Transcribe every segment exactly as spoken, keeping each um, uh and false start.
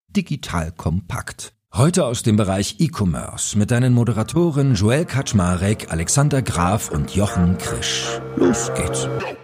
Digital Kompakt. Heute aus dem Bereich E-Commerce mit deinen Moderatoren Joel Kaczmarek, Alexander Graf und Jochen Krisch. Los geht's.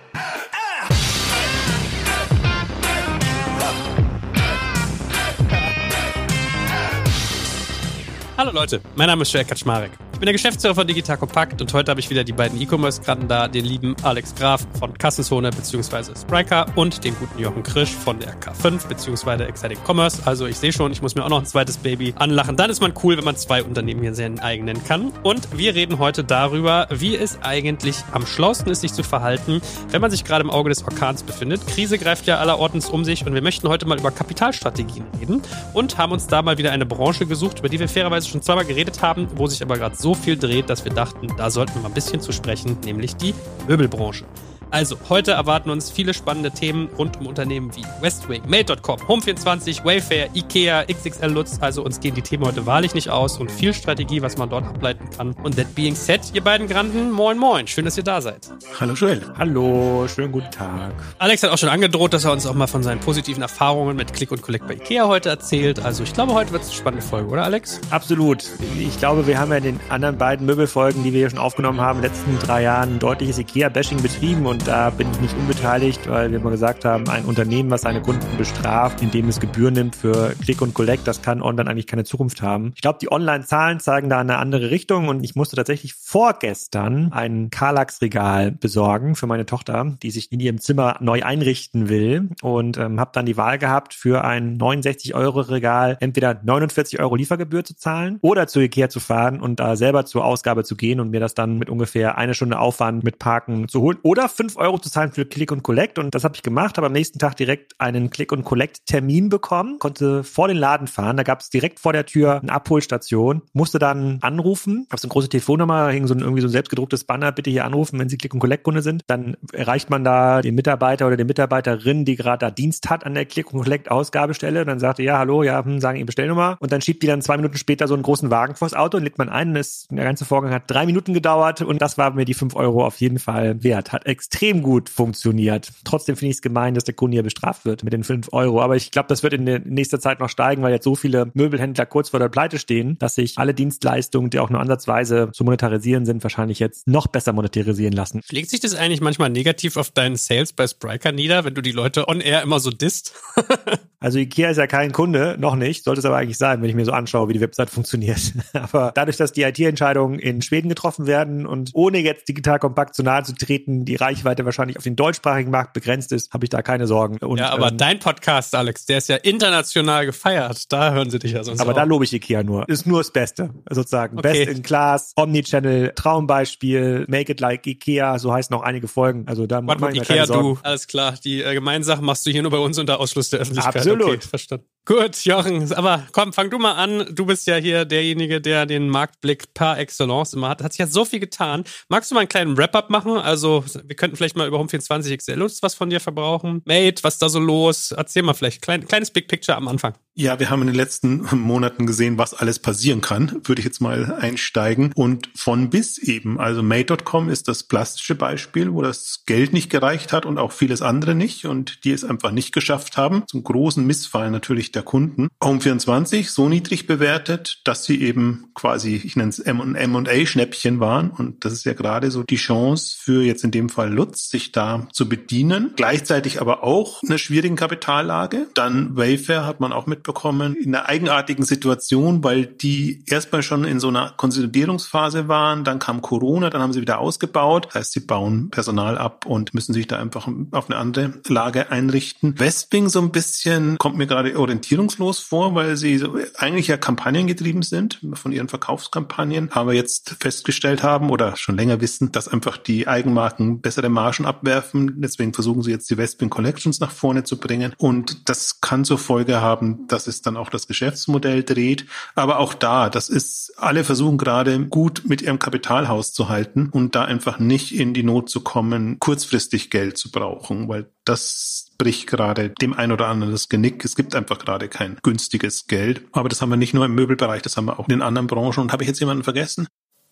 Hallo Leute, mein Name ist Joel Kaczmarek. Ich bin der Geschäftsführer von Digital Kompakt und heute habe ich wieder die beiden E-Commerce-Granden da, den lieben Alex Graf von Kassenzone bzw. Spryker und den guten Jochen Krisch von der K fünf bzw. Exciting Commerce. Also ich sehe schon, ich muss mir auch noch ein zweites Baby anlachen. Dann ist man cool, wenn man zwei Unternehmen hier seinen eigenen kann. Und wir reden heute darüber, wie es eigentlich am schlausten ist, sich zu verhalten, wenn man sich gerade im Auge des Orkans befindet. Krise greift ja allerortens um sich und wir möchten heute mal über Kapitalstrategien reden und haben uns da mal wieder eine Branche gesucht, über die wir fairerweise schon zweimal geredet haben, wo sich aber gerade so viel dreht, dass wir dachten, da sollten wir mal ein bisschen zu sprechen, nämlich die Möbelbranche. Also, heute erwarten uns viele spannende Themen rund um Unternehmen wie Westwing, Made Punkt com, Home vierundzwanzig, Wayfair, Ikea, X X L Lutz. Also uns gehen die Themen heute wahrlich nicht aus und viel Strategie, was man dort ableiten kann. Und that being said, ihr beiden Granden, moin moin, schön, dass ihr da seid. Hallo Joel. Hallo, schönen guten Tag. Alex hat auch schon angedroht, dass er uns auch mal von seinen positiven Erfahrungen mit Click und Collect bei Ikea heute erzählt. Also ich glaube, heute wird es eine spannende Folge, oder Alex? Absolut. Ich glaube, wir haben ja in den anderen beiden Möbelfolgen, die wir hier schon aufgenommen haben, in den letzten drei Jahren deutliches Ikea-Bashing betrieben und da bin ich nicht unbeteiligt, weil wir mal gesagt haben, ein Unternehmen, was seine Kunden bestraft, indem es Gebühren nimmt für Click und Collect, das kann online eigentlich keine Zukunft haben. Ich glaube, die Online-Zahlen zeigen da eine andere Richtung und ich musste tatsächlich vorgestern ein Kallax-Regal besorgen für meine Tochter, die sich in ihrem Zimmer neu einrichten will und ähm, habe dann die Wahl gehabt, für ein neunundsechzig Euro Regal entweder neunundvierzig Euro Liefergebühr zu zahlen oder zu Ikea zu fahren und da selber zur Ausgabe zu gehen und mir das dann mit ungefähr eine Stunde Aufwand mit Parken zu holen oder fünf Euro zu zahlen für Click und Collect und das habe ich gemacht, habe am nächsten Tag direkt einen Click und Collect Termin bekommen, konnte vor den Laden fahren, da gab es direkt vor der Tür eine Abholstation, musste dann anrufen, habe so eine große Telefonnummer, hing so ein, irgendwie so ein selbstgedrucktes Banner, bitte hier anrufen, wenn Sie Click und Collect Kunde sind, dann erreicht man da den Mitarbeiter oder die Mitarbeiterin, die gerade da Dienst hat an der Click und Collect Ausgabestelle und dann sagte, ja, hallo, ja, hm, sagen Ihre Bestellnummer und dann schiebt die dann zwei Minuten später so einen großen Wagen vors Auto und legt man ein und das, der ganze Vorgang hat drei Minuten gedauert und das war mir die fünf Euro auf jeden Fall wert, hat extrem gut funktioniert. Trotzdem finde ich es gemein, dass der Kunde hier bestraft wird mit den fünf Euro. Aber ich glaube, das wird in nächster Zeit noch steigen, weil jetzt so viele Möbelhändler kurz vor der Pleite stehen, dass sich alle Dienstleistungen, die auch nur ansatzweise zu monetarisieren sind, wahrscheinlich jetzt noch besser monetarisieren lassen. Schlägt sich das eigentlich manchmal negativ auf deinen Sales bei Spryker nieder, wenn du die Leute on air immer so disst? Also Ikea ist ja kein Kunde, noch nicht, sollte es aber eigentlich sein, wenn ich mir so anschaue, wie die Website funktioniert. Aber dadurch, dass die I T-Entscheidungen in Schweden getroffen werden und ohne jetzt Digital Kompakt zu nahe zu treten, die Reichweite wahrscheinlich auf den deutschsprachigen Markt begrenzt ist, habe ich da keine Sorgen. Und, ja, aber ähm, dein Podcast, Alex, der ist ja international gefeiert. Da hören sie dich ja sonst Aber auch. Da lobe ich Ikea nur. Ist nur das Beste, sozusagen. Okay. Best in Class, Omnichannel, Traumbeispiel, Make it like Ikea, so heißen auch einige Folgen. Also da macht man Ikea, du, alles klar. Die äh, Gemeinsachen machst du hier nur bei uns unter Ausschluss der Öffentlichkeit. Absolut. Okay, verstanden. Gut, Jochen, aber komm, fang du mal an. Du bist ja hier derjenige, der den Marktblick par excellence immer hat. Hat sich ja so viel getan. Magst du mal einen kleinen Wrap-up machen? Also, wir könnten vielleicht mal über Home vierundzwanzig X L Lutz was von dir verbrauchen. Made, was da so los? Erzähl mal vielleicht. Klein, kleines Big Picture am Anfang. Ja, wir haben in den letzten Monaten gesehen, was alles passieren kann. Würde ich jetzt mal einsteigen. Und von bis eben. Also Made Punkt com ist das plastische Beispiel, wo das Geld nicht gereicht hat und auch vieles andere nicht. Und die es einfach nicht geschafft haben. Zum großen Missfallen natürlich der Kunden. Home vierundzwanzig so niedrig bewertet, dass sie eben quasi, ich nenne es M und A-Schnäppchen waren. Und das ist ja gerade so die Chance für jetzt in dem Fall Lutz, sich da zu bedienen. Gleichzeitig aber auch eine schwierige Kapitallage. Dann Wayfair hat man auch mitbekommen, in einer eigenartigen Situation, weil die erstmal schon in so einer Konsolidierungsphase waren. Dann kam Corona, dann haben sie wieder ausgebaut. Das heißt, sie bauen Personal ab und müssen sich da einfach auf eine andere Lage einrichten. Westwing so ein bisschen kommt mir gerade orientierungslos vor, weil sie so eigentlich ja kampagnengetrieben sind von ihren Verkaufskampagnen, aber jetzt festgestellt haben oder schon länger wissen, dass einfach die Eigenmarken bessere Margen abwerfen. Deswegen versuchen sie jetzt die Westwing Collections nach vorne zu bringen und das kann zur Folge haben, dass es dann auch das Geschäftsmodell dreht. Aber auch da, das ist, alle versuchen gerade gut mit ihrem Kapitalhaus zu halten und da einfach nicht in die Not zu kommen, kurzfristig Geld zu brauchen, weil das bricht gerade dem ein oder anderen das Genick. Es gibt einfach gerade kein günstiges Geld. Aber das haben wir nicht nur im Möbelbereich, das haben wir auch in den anderen Branchen. Und habe ich jetzt jemanden vergessen?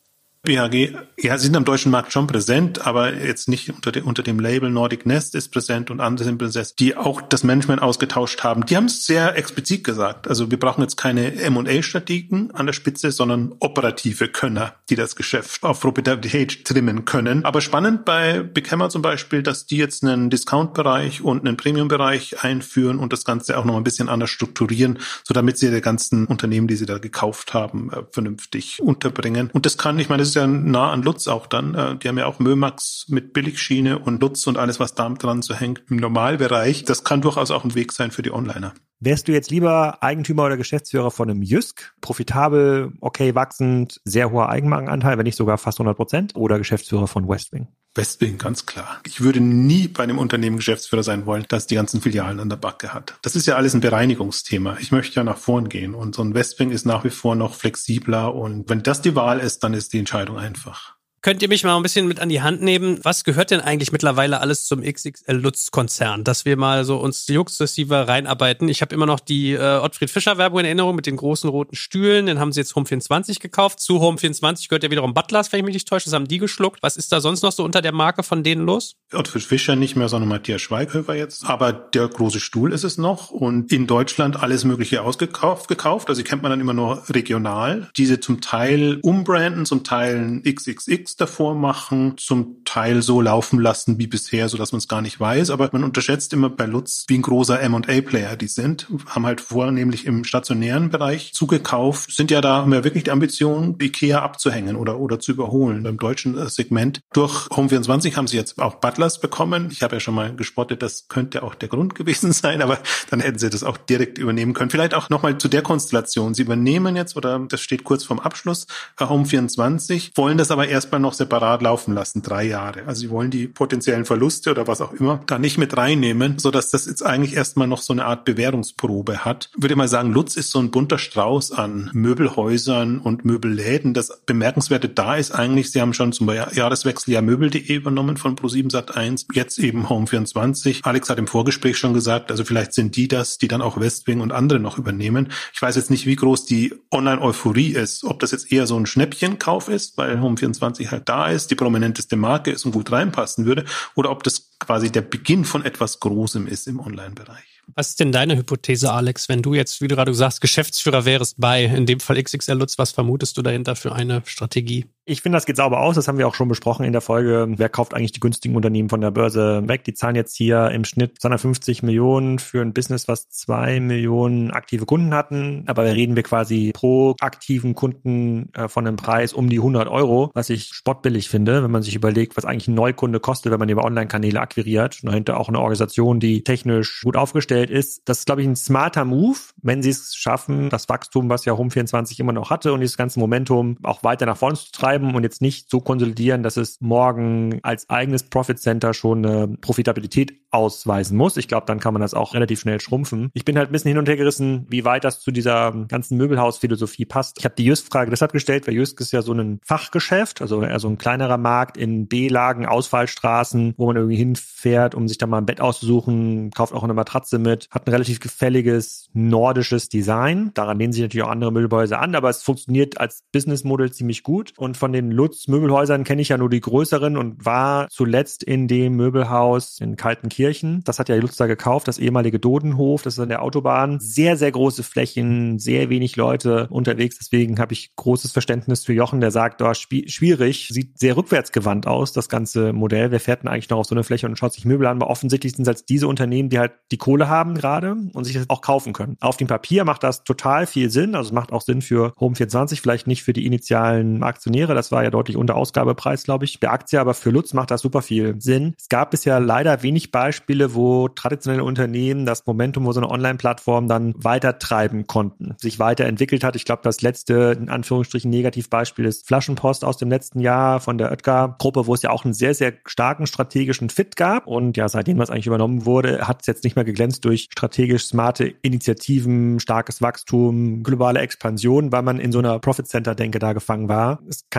B H G, ja, sie sind am deutschen Markt schon präsent, aber jetzt nicht unter, de, unter dem Label. Nordic Nest ist präsent und andere sind präsent, die auch das Management ausgetauscht haben. Die haben es sehr explizit gesagt. Also wir brauchen jetzt keine M und A-Strategen an der Spitze, sondern operative Könner, die das Geschäft auf Profitabilität trimmen können. Aber spannend bei Big Hammer zum Beispiel, dass die jetzt einen Discount-Bereich und einen Premium-Bereich einführen und das Ganze auch noch ein bisschen anders strukturieren, so damit sie die ganzen Unternehmen, die sie da gekauft haben, vernünftig unterbringen. Und das kann, ich meine, das ist ja nah an Lutz auch dann. Die haben ja auch Mömax mit Billigschiene und Lutz und alles, was da dran so hängt im Normalbereich. Das kann durchaus auch ein Weg sein für die Onliner. Wärst du jetzt lieber Eigentümer oder Geschäftsführer von einem Jysk, profitabel, okay wachsend, sehr hoher Eigenmarkenanteil, wenn nicht sogar fast hundert Prozent, oder Geschäftsführer von Westwing? Westwing, ganz klar. Ich würde nie bei einem Unternehmen Geschäftsführer sein wollen, das die ganzen Filialen an der Backe hat. Das ist ja alles ein Bereinigungsthema. Ich möchte ja nach vorn gehen und so ein Westwing ist nach wie vor noch flexibler und wenn das die Wahl ist, dann ist die Entscheidung einfach. Könnt ihr mich mal ein bisschen mit an die Hand nehmen? Was gehört denn eigentlich mittlerweile alles zum X X L-Lutz-Konzern? Dass wir mal so uns sukzessive reinarbeiten. Ich habe immer noch die äh, Ottfried-Fischer-Werbung in Erinnerung mit den großen roten Stühlen. Den haben sie jetzt Home vierundzwanzig gekauft. Zu Home vierundzwanzig gehört ja wiederum Butlers, wenn ich mich nicht täusche. Das haben die geschluckt. Was ist da sonst noch so unter der Marke von denen los? Ottfried Fischer nicht mehr, sondern Matthias Schweighöfer jetzt. Aber der große Stuhl ist es noch. Und in Deutschland alles Mögliche ausgekauft. gekauft. Also die kennt man dann immer nur regional. Diese zum Teil umbranden, zum Teil X X X davor machen, zum Teil so laufen lassen wie bisher, so dass man es gar nicht weiß. Aber man unterschätzt immer bei Lutz, wie ein großer M und A-Player die sind. Haben halt vornehmlich im stationären Bereich zugekauft. Sind ja da, haben ja wirklich die Ambition, IKEA abzuhängen oder, oder zu überholen beim deutschen Segment. Durch Home vierundzwanzig haben sie jetzt auch Butlers bekommen. Ich habe ja schon mal gespottet, das könnte auch der Grund gewesen sein, aber dann hätten sie das auch direkt übernehmen können. Vielleicht auch nochmal zu der Konstellation. Sie übernehmen jetzt, oder das steht kurz vorm Abschluss, Home vierundzwanzig, wollen das aber erstmal noch separat laufen lassen, drei Jahre. Also sie wollen die potenziellen Verluste oder was auch immer da nicht mit reinnehmen, sodass das jetzt eigentlich erstmal noch so eine Art Bewährungsprobe hat. Ich würde mal sagen, Lutz ist so ein bunter Strauß an Möbelhäusern und Möbelläden. Das Bemerkenswerte da ist eigentlich, sie haben schon zum Jahreswechsel ja möbel punkt de übernommen von ProSieben Sat eins, jetzt eben Home vierundzwanzig. Alex hat im Vorgespräch schon gesagt, also vielleicht sind die das, die dann auch Westwing und andere noch übernehmen. Ich weiß jetzt nicht, wie groß die Online-Euphorie ist, ob das jetzt eher so ein Schnäppchenkauf ist, weil Home vierundzwanzig halt da ist, die prominenteste Marke ist und gut reinpassen würde, oder ob das quasi der Beginn von etwas Großem ist im Online-Bereich. Was ist denn deine Hypothese, Alex, wenn du jetzt, wie du gerade sagst, Geschäftsführer wärst bei, in dem Fall X X L Lutz, was vermutest du dahinter für eine Strategie? Ich finde, das geht sauber aus. Das haben wir auch schon besprochen in der Folge. Wer kauft eigentlich die günstigen Unternehmen von der Börse weg? Die zahlen jetzt hier im Schnitt zweihundertfünfzig Millionen für ein Business, was zwei Millionen aktive Kunden hatten. Aber da reden wir quasi pro aktiven Kunden äh, von einem Preis um die hundert Euro, was ich spottbillig finde, wenn man sich überlegt, was eigentlich ein Neukunde kostet, wenn man über Online-Kanäle akquiriert. Und dahinter auch eine Organisation, die technisch gut aufgestellt ist. Das ist, glaube ich, ein smarter Move, wenn sie es schaffen, das Wachstum, was ja Home vierundzwanzig immer noch hatte und dieses ganze Momentum auch weiter nach vorne zu treiben und jetzt nicht so konsolidieren, dass es morgen als eigenes Profit Center schon eine Profitabilität ausweisen muss. Ich glaube, dann kann man das auch relativ schnell schrumpfen. Ich bin halt ein bisschen hin und her gerissen, wie weit das zu dieser ganzen Möbelhausphilosophie passt. Ich habe die Jysk-Frage deshalb gestellt, weil Jysk ist ja so ein Fachgeschäft, also eher so ein kleinerer Markt in B-Lagen, Ausfallstraßen, wo man irgendwie hinfährt, um sich da mal ein Bett auszusuchen, kauft auch eine Matratze mit, hat ein relativ gefälliges nordisches Design. Daran lehnen sich natürlich auch andere Möbelhäuser an, aber es funktioniert als Businessmodell ziemlich gut. Und von den Lutz-Möbelhäusern kenne ich ja nur die größeren und war zuletzt in dem Möbelhaus in Kaltenkirchen. Das hat ja Lutz da gekauft, das ehemalige Dodenhof, das ist an der Autobahn. Sehr, sehr große Flächen, sehr wenig Leute unterwegs. Deswegen habe ich großes Verständnis für Jochen, der sagt, oh, sp- schwierig, sieht sehr rückwärtsgewandt aus, das ganze Modell. Wer fährt denn eigentlich noch auf so eine Fläche und schaut sich Möbel an? Aber offensichtlich sind es halt diese Unternehmen, die halt die Kohle haben gerade und sich das auch kaufen können. Auf dem Papier macht das total viel Sinn. Also es macht auch Sinn für Home vierundzwanzig, vielleicht nicht für die initialen Aktionäre. Das war ja deutlich unter Ausgabepreis, glaube ich, der Aktie. Aber für Lutz macht das super viel Sinn. Es gab bisher leider wenig Beispiele, wo traditionelle Unternehmen das Momentum, wo so eine Online-Plattform dann weiter treiben konnten, sich weiterentwickelt hat. Ich glaube, das letzte, in Anführungsstrichen, Negativbeispiel ist Flaschenpost aus dem letzten Jahr von der Oetker-Gruppe, wo es ja auch einen sehr, sehr starken strategischen Fit gab. Und ja, seitdem was eigentlich übernommen wurde, hat es jetzt nicht mehr geglänzt durch strategisch smarte Initiativen, starkes Wachstum, globale Expansion, weil man in so einer Profit-Center-Denke da gefangen war. Es kann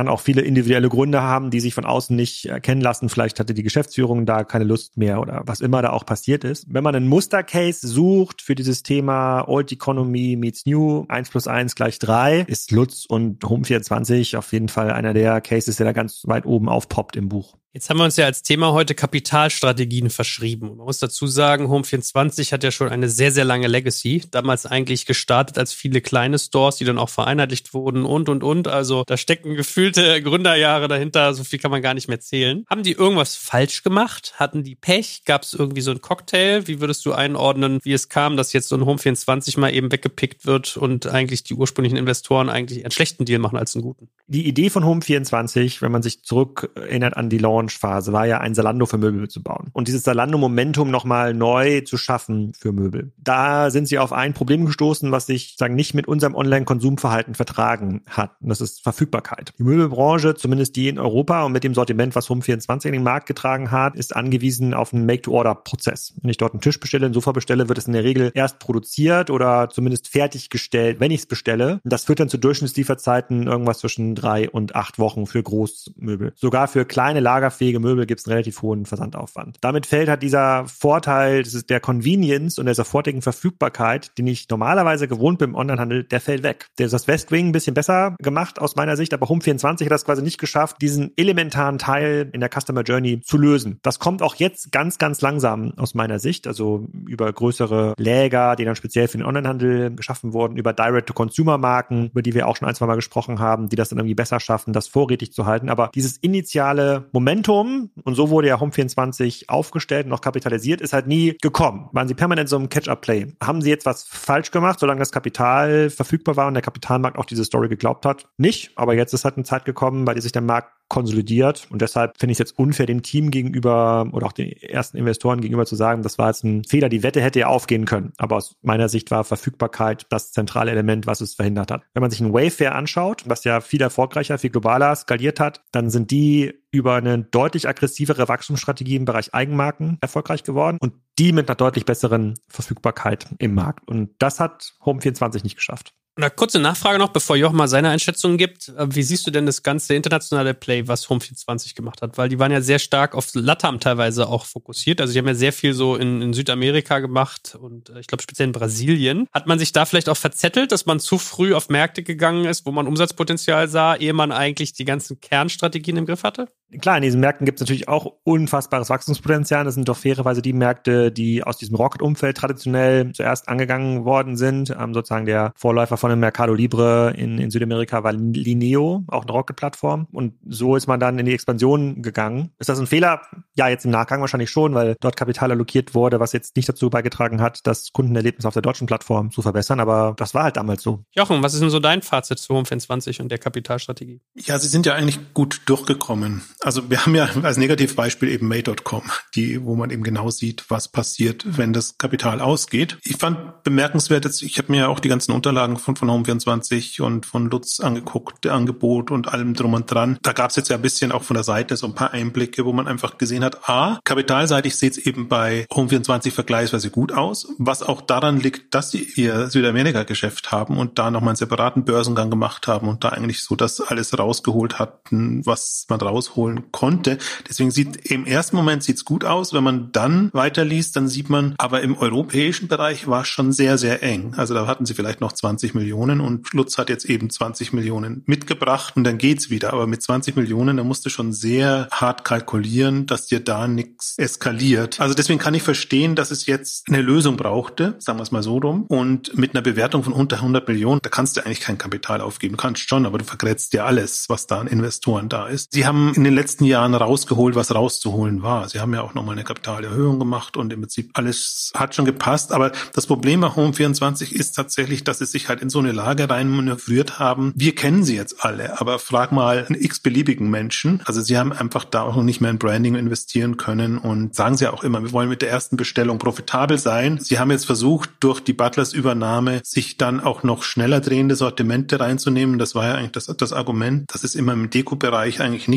kann auch viele individuelle Gründe haben, die sich von außen nicht erkennen lassen. Vielleicht hatte die Geschäftsführung da keine Lust mehr oder was immer da auch passiert ist. Wenn man einen Mustercase sucht für dieses Thema Old Economy meets New, eins plus eins gleich drei, ist Lutz und Home vierundzwanzig auf jeden Fall einer der Cases, der da ganz weit oben aufpoppt im Buch. Jetzt haben wir uns ja als Thema heute Kapitalstrategien verschrieben. Man muss dazu sagen, Home vierundzwanzig hat ja schon eine sehr, sehr lange Legacy. Damals eigentlich gestartet als viele kleine Stores, die dann auch vereinheitlicht wurden und, und, und. Also da stecken gefühlte Gründerjahre dahinter. So viel kann man gar nicht mehr zählen. Haben die irgendwas falsch gemacht? Hatten die Pech? Gab es irgendwie so einen Cocktail? Wie würdest du einordnen, wie es kam, dass jetzt so ein Home vierundzwanzig mal eben weggepickt wird und eigentlich die ursprünglichen Investoren eigentlich einen schlechten Deal machen als einen guten? Die Idee von Home vierundzwanzig, wenn man sich zurück erinnert an die Launchphase, war ja ein Zalando für Möbel zu bauen und dieses Zalando-Momentum nochmal neu zu schaffen für Möbel. Da sind sie auf ein Problem gestoßen, was sich sagen nicht mit unserem Online-Konsumverhalten vertragen hat. Und das ist Verfügbarkeit. Die Möbelbranche, zumindest die in Europa und mit dem Sortiment, was Home vierundzwanzig in den Markt getragen hat, ist angewiesen auf einen Make-to-Order-Prozess. Wenn ich dort einen Tisch bestelle, ein Sofa bestelle, wird es in der Regel erst produziert oder zumindest fertiggestellt, wenn ich es bestelle. Und das führt dann zu Durchschnittslieferzeiten irgendwas zwischen drei und acht Wochen für Großmöbel. Sogar für kleine lagerfähige Möbel gibt es einen relativ hohen Versandaufwand. Damit fällt halt dieser Vorteil der Convenience und der sofortigen Verfügbarkeit, den ich normalerweise gewohnt bin im Onlinehandel, der fällt weg. Der ist das Westwing ein bisschen besser gemacht aus meiner Sicht, aber Home vierundzwanzig hat das quasi nicht geschafft, diesen elementaren Teil in der Customer Journey zu lösen. Das kommt auch jetzt ganz, ganz langsam aus meiner Sicht, also über größere Läger, die dann speziell für den Onlinehandel geschaffen wurden, über Direct-to-Consumer-Marken, über die wir auch schon ein, zwei Mal gesprochen haben, die das dann irgendwie besser schaffen, das vorrätig zu halten. Aber dieses initiale Momentum, und so wurde ja Home vierundzwanzig aufgestellt und auch kapitalisiert, ist halt nie gekommen. Waren sie permanent so im Catch-up-Play? Haben sie jetzt was falsch gemacht, solange das Kapital verfügbar war und der Kapitalmarkt auch diese Story geglaubt hat? Nicht, aber jetzt ist halt eine Zeit gekommen, bei der sich der Markt konsolidiert und deshalb finde ich es jetzt unfair, dem Team gegenüber oder auch den ersten Investoren gegenüber zu sagen, das war jetzt ein Fehler, die Wette hätte ja aufgehen können. Aber aus meiner Sicht war Verfügbarkeit das zentrale Element, was es verhindert hat. Wenn man sich ein Wayfair anschaut, was ja viel erfolgreicher, viel globaler skaliert hat, dann sind die über eine deutlich aggressivere Wachstumsstrategie im Bereich Eigenmarken erfolgreich geworden und die mit einer deutlich besseren Verfügbarkeit im Markt. Und das hat Home vierundzwanzig nicht geschafft. Eine kurze Nachfrage noch, bevor Jochen mal seine Einschätzung gibt. Wie siehst du denn das ganze internationale Play, was Home vierundzwanzig gemacht hat? Weil die waren ja sehr stark auf LATAM teilweise auch fokussiert. Also die haben ja sehr viel so in, in Südamerika gemacht und ich glaube speziell in Brasilien. Hat man sich da vielleicht auch verzettelt, dass man zu früh auf Märkte gegangen ist, wo man Umsatzpotenzial sah, ehe man eigentlich die ganzen Kernstrategien im Griff hatte? Klar, in diesen Märkten gibt es natürlich auch unfassbares Wachstumspotenzial. Das sind doch fairerweise die Märkte, die aus diesem Rocket-Umfeld traditionell zuerst angegangen worden sind. Ähm, sozusagen der Vorläufer von dem Mercado Libre in, in Südamerika war Lineo, auch eine Rocket-Plattform. Und so ist man dann in die Expansion gegangen. Ist das ein Fehler? Ja, jetzt im Nachgang wahrscheinlich schon, weil dort Kapital allokiert wurde, was jetzt nicht dazu beigetragen hat, das Kundenerlebnis auf der deutschen Plattform zu verbessern. Aber das war halt damals so. Jochen, was ist denn so dein Fazit zu Home vierundzwanzig und der Kapitalstrategie? Ja, sie sind ja eigentlich gut durchgekommen. Also wir haben ja als Negativbeispiel eben Made Punkt com, die, wo man eben genau sieht, was passiert, wenn das Kapital ausgeht. Ich fand bemerkenswert, jetzt, ich habe mir ja auch die ganzen Unterlagen von, von Home vierundzwanzig und von Lutz angeguckt, der Angebot und allem drum und dran. Da gab es jetzt ja ein bisschen auch von der Seite so ein paar Einblicke, wo man einfach gesehen hat, a, kapitalseitig sieht es eben bei Home vierundzwanzig vergleichsweise gut aus, was auch daran liegt, dass sie ihr Südamerika-Geschäft haben und da nochmal einen separaten Börsengang gemacht haben und da eigentlich so das alles rausgeholt hatten, was man rausholen konnte. Deswegen sieht im ersten Moment sieht's gut aus. Wenn man dann weiterliest, dann sieht man, aber im europäischen Bereich war es schon sehr, sehr eng. Also da hatten sie vielleicht noch zwanzig Millionen und Lutz hat jetzt eben zwanzig Millionen mitgebracht und dann geht's wieder. Aber mit zwanzig Millionen, da musst du schon sehr hart kalkulieren, dass dir da nichts eskaliert. Also deswegen kann ich verstehen, dass es jetzt eine Lösung brauchte, sagen wir es mal so rum. Und mit einer Bewertung von unter hundert Millionen, da kannst du eigentlich kein Kapital aufgeben. Du kannst schon, aber du vergrätzt dir alles, was da an Investoren da ist. Sie haben in den letzten Jahren rausgeholt, was rauszuholen war. Sie haben ja auch nochmal eine Kapitalerhöhung gemacht und im Prinzip alles hat schon gepasst. Aber das Problem bei Home vierundzwanzig ist tatsächlich, dass sie sich halt in so eine Lage rein manövriert haben. Wir kennen sie jetzt alle, aber frag mal einen x-beliebigen Menschen. Also sie haben einfach da auch noch nicht mehr in Branding investieren können und sagen sie auch immer, wir wollen mit der ersten Bestellung profitabel sein. Sie haben jetzt versucht, durch die Butlers-Übernahme sich dann auch noch schneller drehende Sortimente reinzunehmen. Das war ja eigentlich das, das Argument. Das ist immer im Deko-Bereich eigentlich nicht so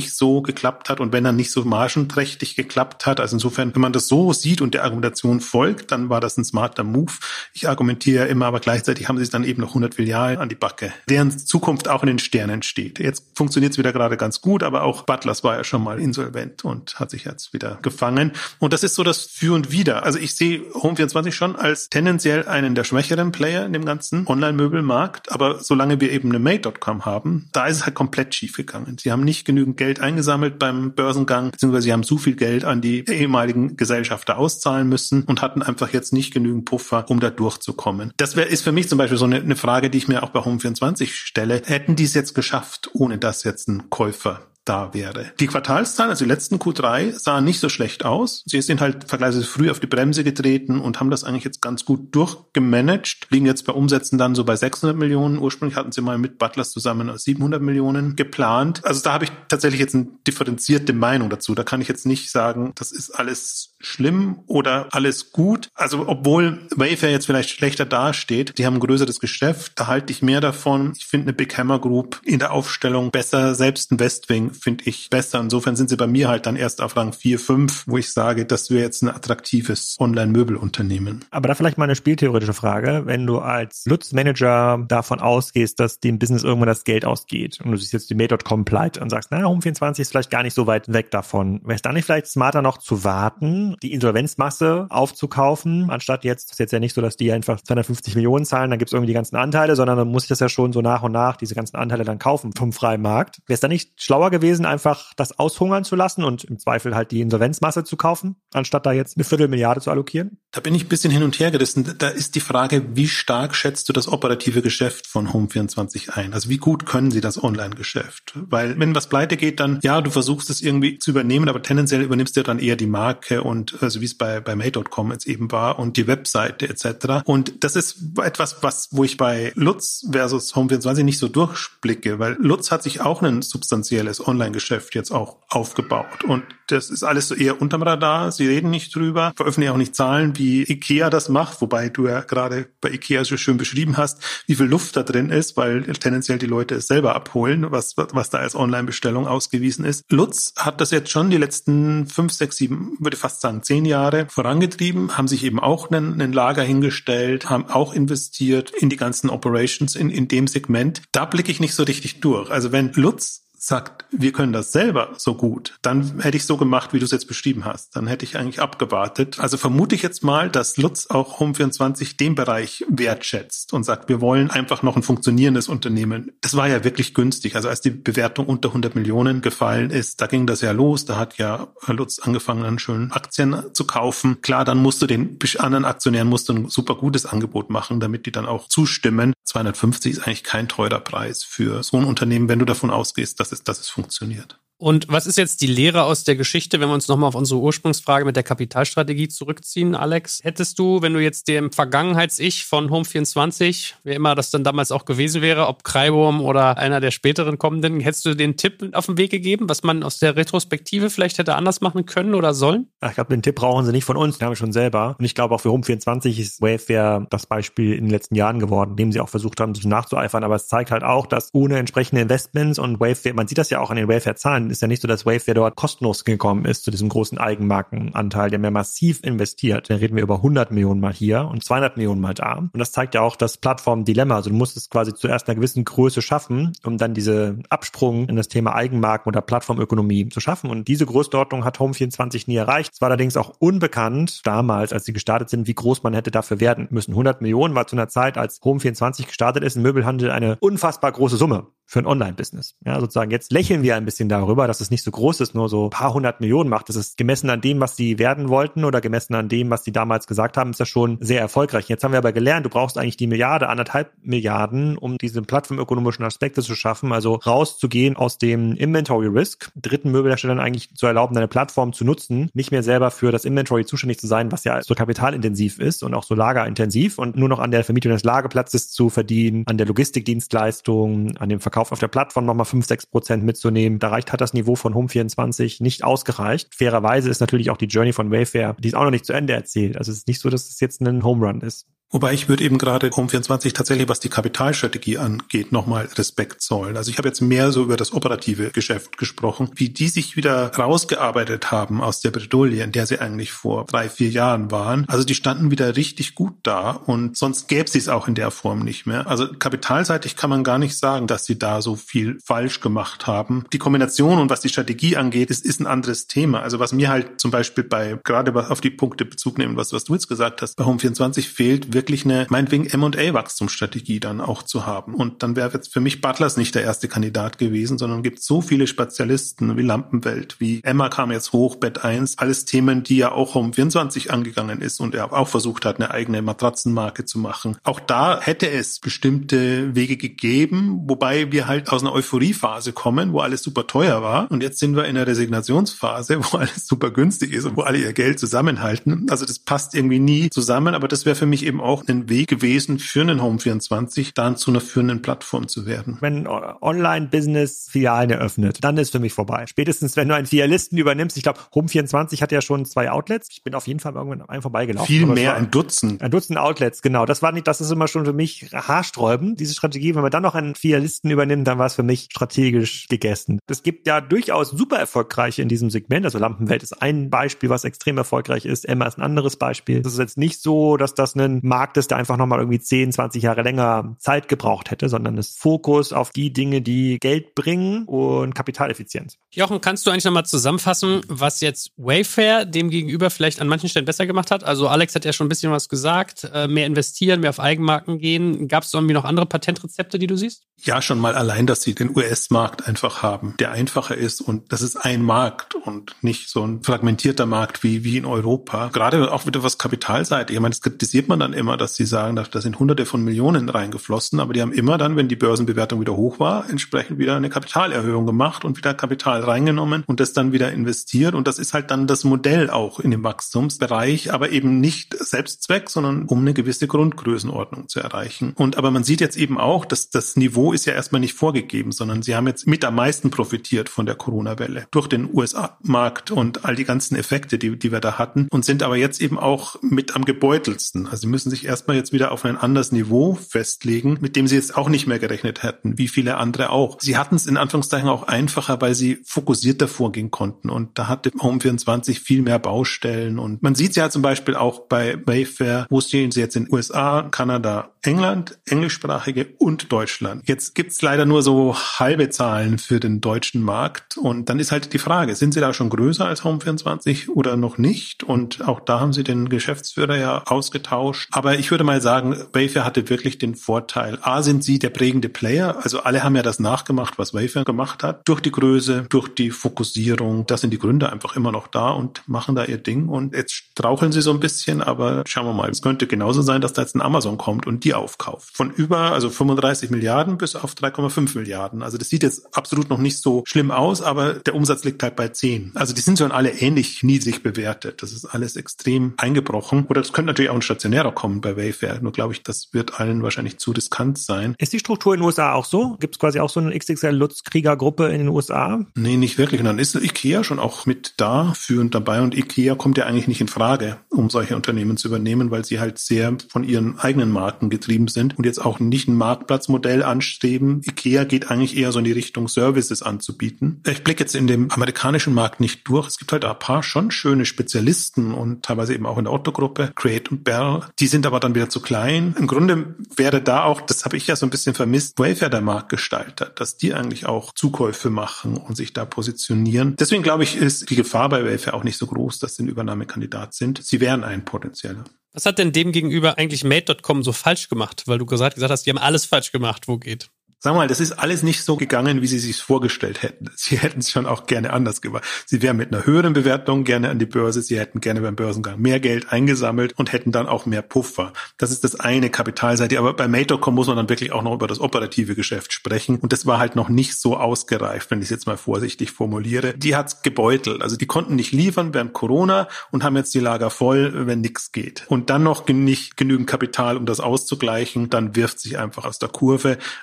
geklappt hat und wenn er nicht so margenträchtig geklappt hat. Also insofern, wenn man das so sieht und der Argumentation folgt, dann war das ein smarter Move. Ich argumentiere ja immer, aber gleichzeitig haben sie dann eben noch hundert Filialen an die Backe, deren Zukunft auch in den Sternen steht. Jetzt funktioniert es wieder gerade ganz gut, aber auch Butlers war ja schon mal insolvent und hat sich jetzt wieder gefangen. Und das ist so das Für und Wider. Also ich sehe Home vierundzwanzig schon als tendenziell einen der schwächeren Player in dem ganzen Online-Möbelmarkt, aber solange wir eben eine Made Punkt com haben, da ist es halt komplett schief gegangen. Sie haben nicht genügend Geld eingesammelt beim Börsengang, beziehungsweise sie haben so viel Geld an die ehemaligen Gesellschafter auszahlen müssen und hatten einfach jetzt nicht genügend Puffer, um da durchzukommen. Das wär, ist für mich zum Beispiel so eine, eine Frage, die ich mir auch bei Home vierundzwanzig stelle. Hätten die es jetzt geschafft, ohne dass jetzt ein Käufer da wäre? Die Quartalszahlen, also die letzten Q drei, sahen nicht so schlecht aus. Sie sind halt vergleichsweise früh auf die Bremse getreten und haben das eigentlich jetzt ganz gut durchgemanagt. Liegen jetzt bei Umsätzen dann so bei sechshundert Millionen. Ursprünglich hatten sie mal mit Butlers zusammen siebenhundert Millionen geplant. Also da habe ich tatsächlich jetzt eine differenzierte Meinung dazu. Da kann ich jetzt nicht sagen, das ist alles schlimm oder alles gut. Also obwohl Wayfair jetzt vielleicht schlechter dasteht, die haben ein größeres Geschäft, da halte ich mehr davon. Ich finde eine Big Hammer Group in der Aufstellung besser, selbst ein Westwing finde ich besser. Insofern sind sie bei mir halt dann erst auf Rang vier, fünf, wo ich sage, das wäre jetzt ein attraktives Online-Möbelunternehmen. Aber da vielleicht mal eine spieltheoretische Frage. Wenn du als Lutz-Manager davon ausgehst, dass dem Business irgendwann das Geld ausgeht und du siehst jetzt die Made Punkt com pleite und sagst, naja, Home vierundzwanzig ist vielleicht gar nicht so weit weg davon. Wäre es dann nicht vielleicht smarter noch zu warten, die Insolvenzmasse aufzukaufen, anstatt jetzt, das ist jetzt ja nicht so, dass die einfach zweihundertfünfzig Millionen zahlen, dann gibt es irgendwie die ganzen Anteile, sondern dann muss ich das ja schon so nach und nach, diese ganzen Anteile dann kaufen vom freien Markt. Wäre es dann nicht schlauer gewesen, einfach das aushungern zu lassen und im Zweifel halt die Insolvenzmasse zu kaufen, anstatt da jetzt eine Viertelmilliarde zu allokieren? Da bin ich ein bisschen hin und her gerissen. Da ist die Frage, wie stark schätzt du das operative Geschäft von Home vierundzwanzig ein? Also wie gut können sie das Online-Geschäft? Weil wenn was pleite geht, dann ja, du versuchst es irgendwie zu übernehmen, aber tendenziell übernimmst du dann eher die Marke und also wie es bei bei Made Punkt com jetzt eben war und die Webseite et cetera. Und das ist etwas, was wo ich bei Lutz versus Home vierundzwanzig nicht so durchblicke, weil Lutz hat sich auch ein substanzielles Online-Geschäft jetzt auch aufgebaut und das ist alles so eher unterm Radar. Sie reden nicht drüber, veröffentlichen auch nicht Zahlen, wie IKEA das macht, wobei du ja gerade bei IKEA so schön beschrieben hast, wie viel Luft da drin ist, weil tendenziell die Leute es selber abholen, was was da als Online-Bestellung ausgewiesen ist. Lutz hat das jetzt schon die letzten fünf, sechs, sieben, würde fast sagen zehn Jahre vorangetrieben, haben sich eben auch einen, einen Lager hingestellt, haben auch investiert in die ganzen Operations in, in dem Segment. Da blicke ich nicht so richtig durch. Also wenn Lutz sagt, wir können das selber so gut, dann hätte ich so gemacht, wie du es jetzt beschrieben hast. Dann hätte ich eigentlich abgewartet. Also vermute ich jetzt mal, dass Lutz auch Home vierundzwanzig den Bereich wertschätzt und sagt, wir wollen einfach noch ein funktionierendes Unternehmen. Das war ja wirklich günstig. Also als die Bewertung unter hundert Millionen gefallen ist, da ging das ja los. Da hat ja Lutz angefangen, dann schön Aktien zu kaufen. Klar, dann musst du den anderen Aktionären musst du ein super gutes Angebot machen, damit die dann auch zustimmen. zweihundertfünfzig ist eigentlich kein teurer Preis für so ein Unternehmen, wenn du davon ausgehst, dass es, dass es funktioniert. Und was ist jetzt die Lehre aus der Geschichte, wenn wir uns nochmal auf unsere Ursprungsfrage mit der Kapitalstrategie zurückziehen, Alex? Hättest du, wenn du jetzt dem Vergangenheits-Ich von Home vierundzwanzig, wer immer das dann damals auch gewesen wäre, ob Kreiburm oder einer der späteren kommenden, hättest du den Tipp auf den Weg gegeben, was man aus der Retrospektive vielleicht hätte anders machen können oder sollen? Ich glaube, den Tipp brauchen sie nicht von uns, den haben wir schon selber. Und ich glaube, auch für Home vierundzwanzig ist Wayfair das Beispiel in den letzten Jahren geworden, dem sie auch versucht haben, sich nachzueifern. Aber es zeigt halt auch, dass ohne entsprechende Investments und Wayfair, man sieht das ja auch an den Wayfair-Zahlen, ist ja nicht so, dass Wayfair dort kostenlos gekommen ist zu diesem großen Eigenmarkenanteil. Die haben ja massiv investiert. Da reden wir über hundert Millionen mal hier und zweihundert Millionen mal da. Und das zeigt ja auch das Plattform-Dilemma. Also du musst es quasi zuerst einer gewissen Größe schaffen, um dann diese Absprung in das Thema Eigenmarken oder Plattformökonomie zu schaffen. Und diese Größenordnung hat Home vierundzwanzig nie erreicht. Es war allerdings auch unbekannt damals, als sie gestartet sind, wie groß man hätte dafür werden müssen. hundert Millionen war zu einer Zeit, als Home vierundzwanzig gestartet ist, im Möbelhandel eine unfassbar große Summe für ein Online-Business. Ja, sozusagen jetzt lächeln wir ein bisschen darüber, dass es nicht so groß ist, nur so ein paar hundert Millionen macht. Das ist gemessen an dem, was sie werden wollten oder gemessen an dem, was sie damals gesagt haben, ist das schon sehr erfolgreich. Jetzt haben wir aber gelernt, du brauchst eigentlich die Milliarde, anderthalb Milliarden, um diese plattformökonomischen Aspekte zu schaffen, also rauszugehen aus dem Inventory Risk, dritten Möbelherstellern eigentlich zu erlauben, deine Plattform zu nutzen, nicht mehr selber für das Inventory zuständig zu sein, was ja so kapitalintensiv ist und auch so lagerintensiv und nur noch an der Vermietung des Lagerplatzes zu verdienen, an der Logistikdienstleistung, an dem Verkauf auf der Plattform nochmal fünf, sechs Prozent mitzunehmen. Da reicht, hat das Niveau von Home vierundzwanzig nicht ausgereicht. Fairerweise ist natürlich auch die Journey von Wayfair, die ist auch noch nicht zu Ende erzählt. Also es ist nicht so, dass es jetzt ein Home Run ist. Wobei ich würde eben gerade Home vierundzwanzig tatsächlich, was die Kapitalstrategie angeht, nochmal Respekt zollen. Also ich habe jetzt mehr so über das operative Geschäft gesprochen, wie die sich wieder rausgearbeitet haben aus der Bredouille, in der sie eigentlich vor drei, vier Jahren waren. Also die standen wieder richtig gut da und sonst gäbe es es auch in der Form nicht mehr. Also kapitalseitig kann man gar nicht sagen, dass sie da so viel falsch gemacht haben. Die Kombination und was die Strategie angeht, ist, ist ein anderes Thema. Also was mir halt zum Beispiel bei, gerade was auf die Punkte Bezug nehmen, was, was du jetzt gesagt hast, bei Home vierundzwanzig fehlt wirklich eine, meinetwegen M und A-Wachstumsstrategie dann auch zu haben. Und dann wäre jetzt für mich Butlers nicht der erste Kandidat gewesen, sondern gibt so viele Spezialisten wie Lampenwelt, wie Emma kam jetzt hoch, Bett eins, alles Themen, die ja auch Home vierundzwanzig angegangen ist und er auch versucht hat, eine eigene Matratzenmarke zu machen. Auch da hätte es bestimmte Wege gegeben, wobei wir halt aus einer Euphoriephase kommen, wo alles super teuer war und jetzt sind wir in einer Resignationsphase, wo alles super günstig ist und wo alle ihr Geld zusammenhalten. Also das passt irgendwie nie zusammen, aber das wäre für mich eben auch ein Weg gewesen, für einen Home vierundzwanzig dann zu einer führenden Plattform zu werden. Wenn Online-Business Filialen eröffnet, dann ist für mich vorbei. Spätestens, wenn du einen Filialisten übernimmst, ich glaube, Home vierundzwanzig hat ja schon zwei Outlets. Ich bin auf jeden Fall irgendwann an einem vorbeigelaufen. Viel mehr, ein Dutzend. Ein Dutzend Outlets, genau. Das war nicht, das ist immer schon für mich haarsträubend, diese Strategie. Wenn man dann noch einen Filialisten übernimmt, dann war es für mich strategisch gegessen. Es gibt ja durchaus super erfolgreiche in diesem Segment. Also Lampenwelt ist ein Beispiel, was extrem erfolgreich ist. Emma ist ein anderes Beispiel. Das ist jetzt nicht so, dass das ein Markt ist, der einfach nochmal irgendwie zehn, zwanzig Jahre länger Zeit gebraucht hätte, sondern das Fokus auf die Dinge, die Geld bringen und Kapitaleffizienz. Jochen, kannst du eigentlich nochmal zusammenfassen, was jetzt Wayfair dem gegenüber vielleicht an manchen Stellen besser gemacht hat? Also Alex hat ja schon ein bisschen was gesagt, mehr investieren, mehr auf Eigenmarken gehen. Gab es irgendwie noch andere Patentrezepte, die du siehst? Ja, schon mal allein, dass sie den U S-Markt einfach haben, der einfacher ist und das ist ein Markt und nicht so ein fragmentierter Markt wie, wie in Europa. Gerade auch wieder was Kapitalseite. Ich meine, das kritisiert man dann immer, dass sie sagen, da sind hunderte von Millionen reingeflossen, aber die haben immer dann, wenn die Börsenbewertung wieder hoch war, entsprechend wieder eine Kapitalerhöhung gemacht und wieder Kapital reingenommen und das dann wieder investiert und das ist halt dann das Modell auch in dem Wachstumsbereich, aber eben nicht Selbstzweck, sondern um eine gewisse Grundgrößenordnung zu erreichen. Und aber man sieht jetzt eben auch, dass das Niveau ist ja erstmal nicht vorgegeben, sondern sie haben jetzt mit am meisten profitiert von der Corona-Welle durch den U S A-Markt und all die ganzen Effekte, die, die wir da hatten und sind aber jetzt eben auch mit am gebeutelsten. Also sie müssen sich erstmal jetzt wieder auf ein anderes Niveau festlegen, mit dem sie jetzt auch nicht mehr gerechnet hätten, wie viele andere auch. Sie hatten es in Anführungszeichen auch einfacher, weil sie fokussierter vorgehen konnten und da hatte Home vierundzwanzig viel mehr Baustellen und man sieht es ja zum Beispiel auch bei Wayfair, wo stehen sie jetzt in U S A, Kanada, England, englischsprachige und Deutschland. Jetzt gibt's leider nur so halbe Zahlen für den deutschen Markt und dann ist halt die Frage, sind sie da schon größer als Home vierundzwanzig oder noch nicht? Und auch da haben sie den Geschäftsführer ja ausgetauscht. Aber ich würde mal sagen, Wayfair hatte wirklich den Vorteil. A, sind sie der prägende Player, also alle haben ja das nachgemacht, was Wayfair gemacht hat, durch die Größe, durch die Fokussierung. Da sind die Gründer einfach immer noch da und machen da ihr Ding und jetzt straucheln sie so ein bisschen, aber schauen wir mal. Es könnte genauso sein, dass da jetzt ein Amazon kommt und die aufkauft. Von über, also fünfunddreißig Milliarden bis auf drei Komma fünf Milliarden. Also das sieht jetzt absolut noch nicht so schlimm aus, aber der Umsatz liegt halt bei zehn. Also die sind schon alle ähnlich niedrig bewertet. Das ist alles extrem eingebrochen. Oder es könnte natürlich auch ein Stationärer kommen bei Wayfair. Nur glaube ich, das wird allen wahrscheinlich zu riskant sein. Ist die Struktur in den U S A auch so? Gibt es quasi auch so eine X X L-Lutz-Krieger-Gruppe in den U S A? Nee, nicht wirklich. Und dann ist Ikea schon auch mit da, führend dabei. Und Ikea kommt ja eigentlich nicht in Frage, um solche Unternehmen zu übernehmen, weil sie halt sehr von ihren eigenen Marken getrieben sind und jetzt auch nicht ein Marktplatzmodell anstreben. Ikea geht eigentlich eher so in die Richtung, Services anzubieten. Ich blicke jetzt in dem amerikanischen Markt nicht durch. Es gibt halt ein paar schon schöne Spezialisten und teilweise eben auch in der Otto-Gruppe, Crate und Bell. Die sind aber dann wieder zu klein. Im Grunde wäre da auch, das habe ich ja so ein bisschen vermisst, Wayfair der Marktgestalter, dass die eigentlich auch Zukäufe machen und sich da positionieren. Deswegen glaube ich, ist die Gefahr bei Wayfair auch nicht so groß, dass sie ein Übernahmekandidat sind. Sie wären ein potenzieller. Was hat denn dem gegenüber eigentlich Made Punkt com so falsch gemacht? Weil du gesagt, gesagt hast, die haben alles falsch gemacht, wo geht. Sag mal, das ist alles nicht so gegangen, wie sie sich vorgestellt hätten. Sie hätten es schon auch gerne anders gemacht. Sie wären mit einer höheren Bewertung gerne an die Börse. Sie hätten gerne beim Börsengang mehr Geld eingesammelt und hätten dann auch mehr Puffer. Das ist das eine, Kapitalseite. Aber bei Made Punkt com muss man dann wirklich auch noch über das operative Geschäft sprechen. Und das war halt noch nicht so ausgereift, wenn ich es jetzt mal vorsichtig formuliere. Die hat's gebeutelt. Also die konnten nicht liefern während Corona und haben jetzt die Lager voll, wenn nichts geht. Und dann noch nicht genügend Kapital, um das auszugleichen. Dann wirft sich einfach aus der Kurve. Man kann jetzt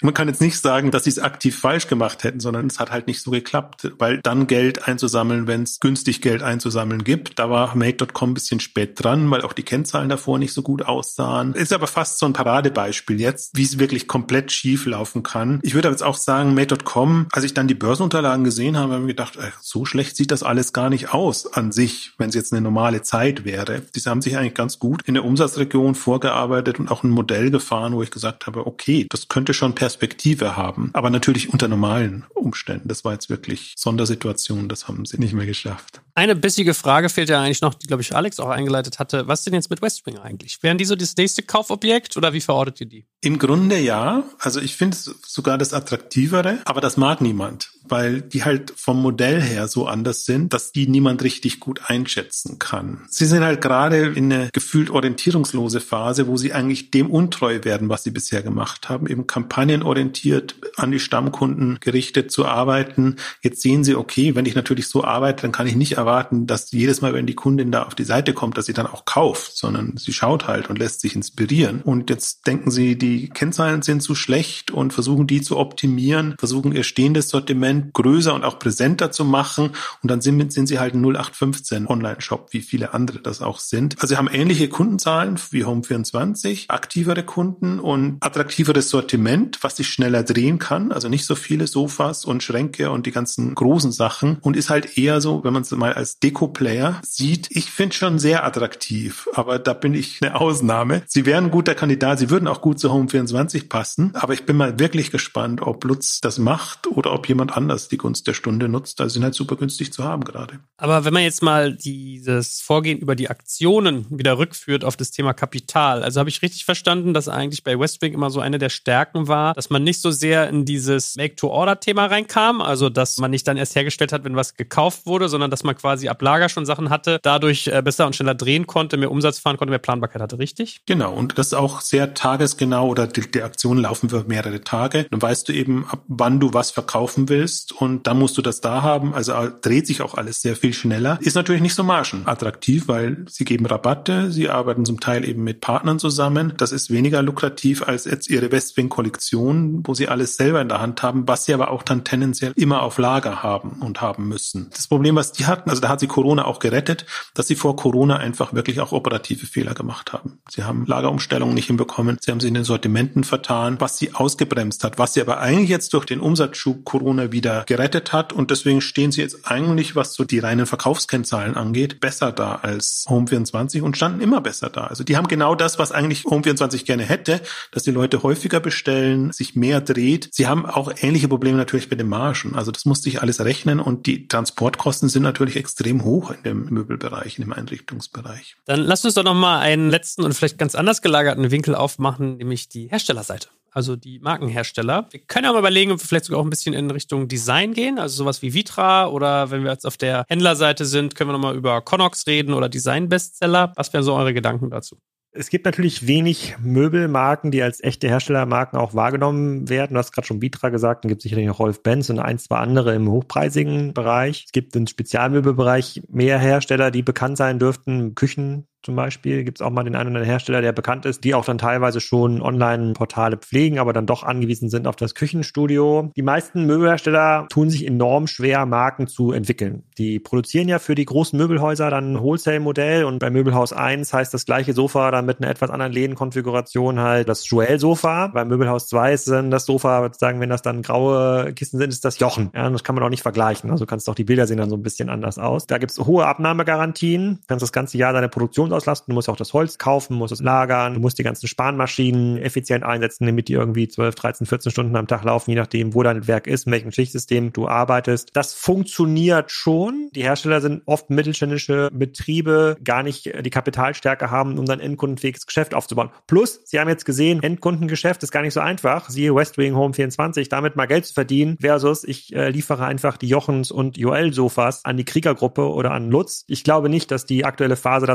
nicht sagen, dass sie es aktiv falsch gemacht hätten, sondern es hat halt nicht so geklappt, weil dann Geld einzusammeln, wenn es günstig Geld einzusammeln gibt. Da war Made Punkt com ein bisschen spät dran, weil auch die Kennzahlen davor nicht so gut aussahen. Ist aber fast so ein Paradebeispiel jetzt, wie es wirklich komplett schief laufen kann. Ich würde aber jetzt auch sagen, Made Punkt com, als ich dann die Börsenunterlagen gesehen habe, habe ich mir gedacht, ey, so schlecht sieht das alles gar nicht aus an sich, wenn es jetzt eine normale Zeit wäre. Die haben sich eigentlich ganz gut in der Umsatzregion vorgearbeitet und auch ein Modell gefahren, wo ich gesagt habe, okay, das könnte schon Perspektive haben. Aber natürlich unter normalen Umständen. Das war jetzt wirklich Sondersituation, das haben sie nicht mehr geschafft. Eine bissige Frage fehlt ja eigentlich noch, die, glaube ich, Alex auch eingeleitet hatte. Was denn jetzt mit Westwing eigentlich? Wären die so das nächste Kaufobjekt oder wie verortet ihr die? Im Grunde ja. Also ich finde es sogar das Attraktivere, aber das mag niemand, weil die halt vom Modell her so anders sind, dass die niemand richtig gut einschätzen kann. Sie sind halt gerade in eine gefühlt orientierungslose Phase, wo sie eigentlich dem untreu werden, was sie bisher gemacht haben, eben kampagnenorientiert an die Stammkunden gerichtet zu arbeiten. Jetzt sehen sie, okay, wenn ich natürlich so arbeite, dann kann ich nicht erwarten, dass jedes Mal, wenn die Kundin da auf die Seite kommt, dass sie dann auch kauft, sondern sie schaut halt und lässt sich inspirieren. Und jetzt denken sie, die Kennzahlen sind zu schlecht und versuchen die zu optimieren, versuchen ihr stehendes Sortiment größer und auch präsenter zu machen und dann sind, sind sie halt ein null acht fünfzehn Online-Shop, wie viele andere das auch sind. Also sie haben ähnliche Kundenzahlen wie Home vierundzwanzig, aktivere Kunden und attraktiveres Sortiment, was sich schneller drehen kann, also nicht so viele Sofas und Schränke und die ganzen großen Sachen und ist halt eher so, wenn man es mal als Deko-Player sieht, ich finde schon sehr attraktiv, aber da bin ich eine Ausnahme. Sie wären ein guter Kandidat, sie würden auch gut zu Home vierundzwanzig passen, aber ich bin mal wirklich gespannt, ob Lutz das macht oder ob jemand anders die Gunst der Stunde nutzt. Also sind halt super günstig zu haben gerade. Aber wenn man jetzt mal dieses Vorgehen über die Aktionen wieder rückführt auf das Thema Kapital, also habe ich richtig verstanden, dass eigentlich bei Westwing immer so eine der Stärken war, dass man nicht so sehr in dieses Make-to-Order-Thema reinkam, also dass man nicht dann erst hergestellt hat, wenn was gekauft wurde, sondern dass man quasi ab Lager schon Sachen hatte, dadurch besser und schneller drehen konnte, mehr Umsatz fahren konnte, mehr Planbarkeit hatte, richtig? Genau, und das ist auch sehr tagesgenau oder die, die Aktionen laufen für mehrere Tage. Dann weißt du eben, ab wann du was verkaufen willst und dann musst du das da haben. Also dreht sich auch alles sehr viel schneller. Ist natürlich nicht so margenattraktiv, weil sie geben Rabatte, sie arbeiten zum Teil eben mit Partnern zusammen. Das ist weniger lukrativ als jetzt ihre Westwing-Kollektion, wo sie alles selber in der Hand haben, was sie aber auch dann tendenziell immer auf Lager haben und haben müssen. Das Problem, was die hatten, also da hat sie Corona auch gerettet, dass sie vor Corona einfach wirklich auch operative Fehler gemacht haben. Sie haben Lagerumstellungen nicht hinbekommen, sie haben sie in den Sortimenten vertan, was sie ausgebremst hat, was sie aber eigentlich jetzt durch den Umsatzschub Corona wieder gerettet hat und deswegen stehen sie jetzt eigentlich, was so die reinen Verkaufskennzahlen angeht, besser da als Home vierundzwanzig und standen immer besser da. Also die haben genau das, was eigentlich Home vierundzwanzig gerne hätte, dass die Leute häufiger bestellen, sich mehr dreht. Sie haben auch ähnliche Probleme natürlich mit den Margen. Also das musste ich alles rechnen und die Transportkosten sind natürlich extrem hoch in dem Möbelbereich, in dem Einrichtungsbereich. Dann lasst uns doch nochmal einen letzten und vielleicht ganz anders gelagerten Winkel aufmachen, nämlich die Herstellerseite. Also die Markenhersteller. Wir können ja mal überlegen, ob wir vielleicht sogar auch ein bisschen in Richtung Design gehen, also sowas wie Vitra oder wenn wir jetzt auf der Händlerseite sind, können wir nochmal über Connox reden oder Design-Bestseller. Was wären so eure Gedanken dazu? Es gibt natürlich wenig Möbelmarken, die als echte Herstellermarken auch wahrgenommen werden. Du hast gerade schon Vitra gesagt, dann gibt es sicherlich noch Rolf Benz und ein, zwei andere im hochpreisigen Bereich. Es gibt im Spezialmöbelbereich mehr Hersteller, die bekannt sein dürften, Küchen zum Beispiel, gibt es auch mal den einen oder anderen Hersteller, der bekannt ist, die auch dann teilweise schon Online-Portale pflegen, aber dann doch angewiesen sind auf das Küchenstudio. Die meisten Möbelhersteller tun sich enorm schwer, Marken zu entwickeln. Die produzieren ja für die großen Möbelhäuser dann ein Wholesale-Modell und bei Möbelhaus eins heißt das gleiche Sofa dann mit einer etwas anderen Lädenkonfiguration halt das Joel-Sofa. Bei Möbelhaus zwei ist dann das Sofa, sagen, wenn das dann graue Kisten sind, ist das Jochen. Ja, das kann man auch nicht vergleichen. Also kannst auch die Bilder sehen dann so ein bisschen anders aus. Da gibt es hohe Abnahmegarantien. Du kannst das ganze Jahr deine Produktion auslasten. Du musst auch das Holz kaufen, musst es lagern, du musst die ganzen Spanmaschinen effizient einsetzen, damit die irgendwie zwölf, dreizehn, vierzehn Stunden am Tag laufen, je nachdem, wo dein Werk ist, in welchem Schichtsystem du arbeitest. Das funktioniert schon. Die Hersteller sind oft mittelständische Betriebe, gar nicht die Kapitalstärke haben, um dann endkundenfähiges Geschäft aufzubauen. Plus, sie haben jetzt gesehen, Endkundengeschäft ist gar nicht so einfach. Siehe Westwing Home vierundzwanzig, damit mal Geld zu verdienen, versus ich äh, liefere einfach die Jochens und Joel Sofas an die Kriegergruppe oder an Lutz. Ich glaube nicht, dass die aktuelle Phase dazu beigetragen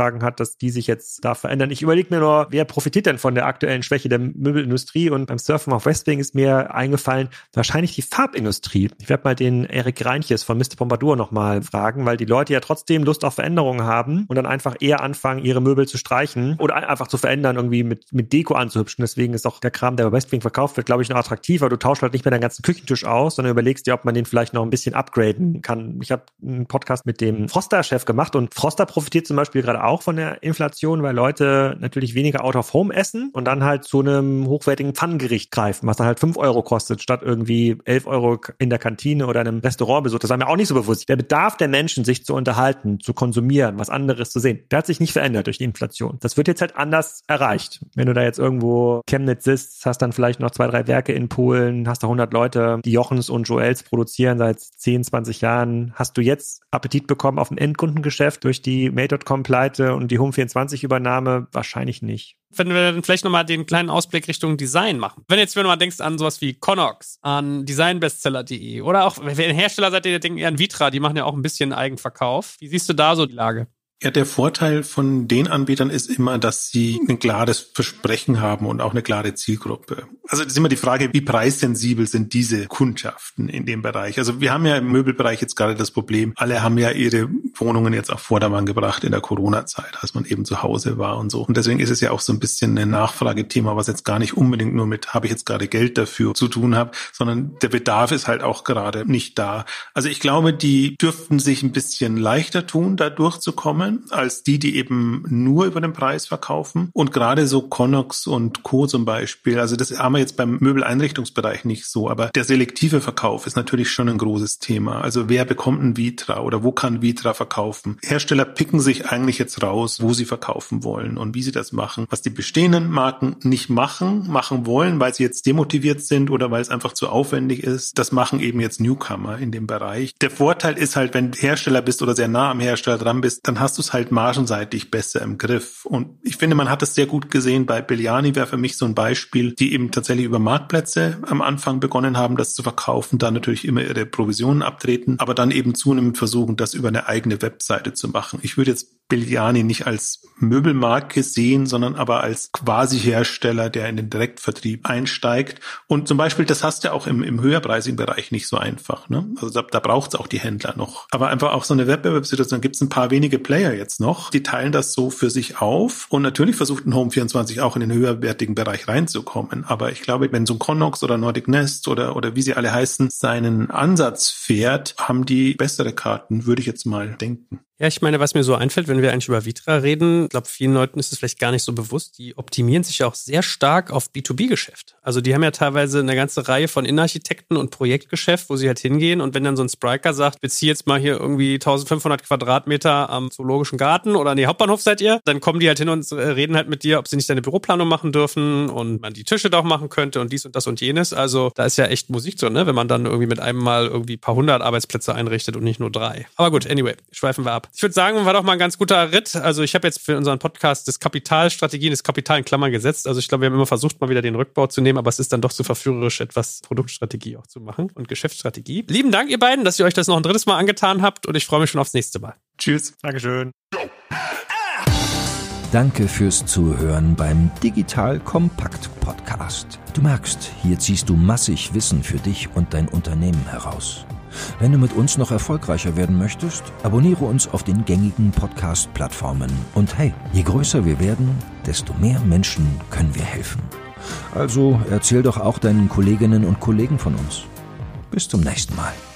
beigetragen hat, dass die sich jetzt da verändern. Ich überlege mir nur, wer profitiert denn von der aktuellen Schwäche der Möbelindustrie? Und beim Surfen auf Westwing ist mir eingefallen, wahrscheinlich die Farbindustrie. Ich werde mal den Erik Reinches von Mister Pompadour nochmal fragen, weil die Leute ja trotzdem Lust auf Veränderungen haben und dann einfach eher anfangen, ihre Möbel zu streichen oder einfach zu verändern, irgendwie mit, mit Deko anzuhübschen. Deswegen ist auch der Kram, der bei Westwing verkauft wird, glaube ich, noch attraktiver. Du tauschst halt nicht mehr deinen ganzen Küchentisch aus, sondern überlegst dir, ob man den vielleicht noch ein bisschen upgraden kann. Ich habe einen Podcast mit dem Froster-Chef gemacht und Froster profitiert zum Beispiel gerade auch von der Inflation, weil Leute natürlich weniger out of home essen und dann halt zu einem hochwertigen Pfannengericht greifen, was dann halt fünf Euro kostet, statt irgendwie elf Euro in der Kantine oder einem Restaurantbesuch. Das war mir auch nicht so bewusst. Der Bedarf der Menschen, sich zu unterhalten, zu konsumieren, was anderes zu sehen, der hat sich nicht verändert durch die Inflation. Das wird jetzt halt anders erreicht. Wenn du da jetzt irgendwo Chemnitz sitzt, hast dann vielleicht noch zwei, drei Werke in Polen, hast da hundert Leute, die Jochens und Joels produzieren seit zehn, zwanzig Jahren. Hast du jetzt Appetit bekommen auf ein Endkundengeschäft durch die Made Punkt com-Pleite und die Home vierundzwanzig Übernahme? Wahrscheinlich nicht. Wenn wir dann vielleicht nochmal den kleinen Ausblick Richtung Design machen. Wenn jetzt, wenn du mal denkst an sowas wie Connox, an designbestseller punkt de oder auch, wenn ihr ein Hersteller seid, der denkt eher an Vitra, die machen ja auch ein bisschen Eigenverkauf. Wie siehst du da so die Lage? Ja, der Vorteil von den Anbietern ist immer, dass sie ein klares Versprechen haben und auch eine klare Zielgruppe. Also das ist immer die Frage, wie preissensibel sind diese Kundschaften in dem Bereich? Also wir haben ja im Möbelbereich jetzt gerade das Problem, alle haben ja ihre Wohnungen jetzt auf Vordermann gebracht in der Corona-Zeit, als man eben zu Hause war und so. Und deswegen ist es ja auch so ein bisschen ein Nachfragethema, was jetzt gar nicht unbedingt nur mit, habe ich jetzt gerade Geld dafür zu tun habe, sondern der Bedarf ist halt auch gerade nicht da. Also ich glaube, die dürften sich ein bisschen leichter tun, da durchzukommen, als die, die eben nur über den Preis verkaufen. Und gerade so Connox und Co. zum Beispiel, also das haben wir jetzt beim Möbeleinrichtungsbereich nicht so, aber der selektive Verkauf ist natürlich schon ein großes Thema. Also wer bekommt ein Vitra oder wo kann Vitra verkaufen? Hersteller picken sich eigentlich jetzt raus, wo sie verkaufen wollen und wie sie das machen. Was die bestehenden Marken nicht machen, machen wollen, weil sie jetzt demotiviert sind oder weil es einfach zu aufwendig ist, das machen eben jetzt Newcomer in dem Bereich. Der Vorteil ist halt, wenn du Hersteller bist oder sehr nah am Hersteller dran bist, dann hast du es halt margenseitig besser im Griff. Und ich finde, man hat es sehr gut gesehen. Bei Belliani wäre für mich so ein Beispiel, die eben tatsächlich über Marktplätze am Anfang begonnen haben, das zu verkaufen, dann natürlich immer ihre Provisionen abtreten, aber dann eben zunehmend versuchen, das über eine eigene Webseite zu machen. Ich würde jetzt Belliani nicht als Möbelmarke sehen, sondern aber als Quasi-Hersteller, der in den Direktvertrieb einsteigt. Und zum Beispiel, das hast du ja auch im, im höherpreisigen Bereich nicht so einfach. Ne? Also da, da braucht es auch die Händler noch. Aber einfach auch so eine Wettbewerbssituation, gibt es ein paar wenige Player jetzt noch, die teilen das so für sich auf. Und natürlich versucht ein Home vierundzwanzig auch in den höherwertigen Bereich reinzukommen. Aber ich glaube, wenn so ein Connox oder Nordic Nest oder, oder wie sie alle heißen, seinen Ansatz fährt, haben die bessere Karten, würde ich jetzt mal denken. Ja, ich meine, was mir so einfällt, wenn wir eigentlich über Vitra reden, ich glaube, vielen Leuten ist es vielleicht gar nicht so bewusst, die optimieren sich ja auch sehr stark auf B zwei B-Geschäft. Also die haben ja teilweise eine ganze Reihe von Innenarchitekten und Projektgeschäft, wo sie halt hingehen und wenn dann so ein Spryker sagt, beziehe jetzt mal hier irgendwie eintausendfünfhundert Quadratmeter am Zoologischen Garten oder nee, Hauptbahnhof seid ihr, dann kommen die halt hin und reden halt mit dir, ob sie nicht deine Büroplanung machen dürfen und man die Tische doch machen könnte und dies und das und jenes. Also da ist ja echt Musik drin, ne? Wenn man dann irgendwie mit einem Mal irgendwie ein paar hundert Arbeitsplätze einrichtet und nicht nur drei. Aber gut, anyway, schweifen wir ab. Ich würde sagen, war doch mal ein ganz guter Ritt. Also ich habe jetzt für unseren Podcast das Kapitalstrategien, das Kapital in Klammern gesetzt. Also ich glaube, wir haben immer versucht, mal wieder den Rückbau zu nehmen, aber es ist dann doch zu verführerisch, etwas Produktstrategie auch zu machen und Geschäftsstrategie. Lieben Dank, ihr beiden, dass ihr euch das noch ein drittes Mal angetan habt und ich freue mich schon aufs nächste Mal. Tschüss. Dankeschön. Danke fürs Zuhören beim Digital Kompakt Podcast. Du merkst, hier ziehst du massig Wissen für dich und dein Unternehmen heraus. Wenn du mit uns noch erfolgreicher werden möchtest, abonniere uns auf den gängigen Podcast-Plattformen. Und hey, je größer wir werden, desto mehr Menschen können wir helfen. Also erzähl doch auch deinen Kolleginnen und Kollegen von uns. Bis zum nächsten Mal.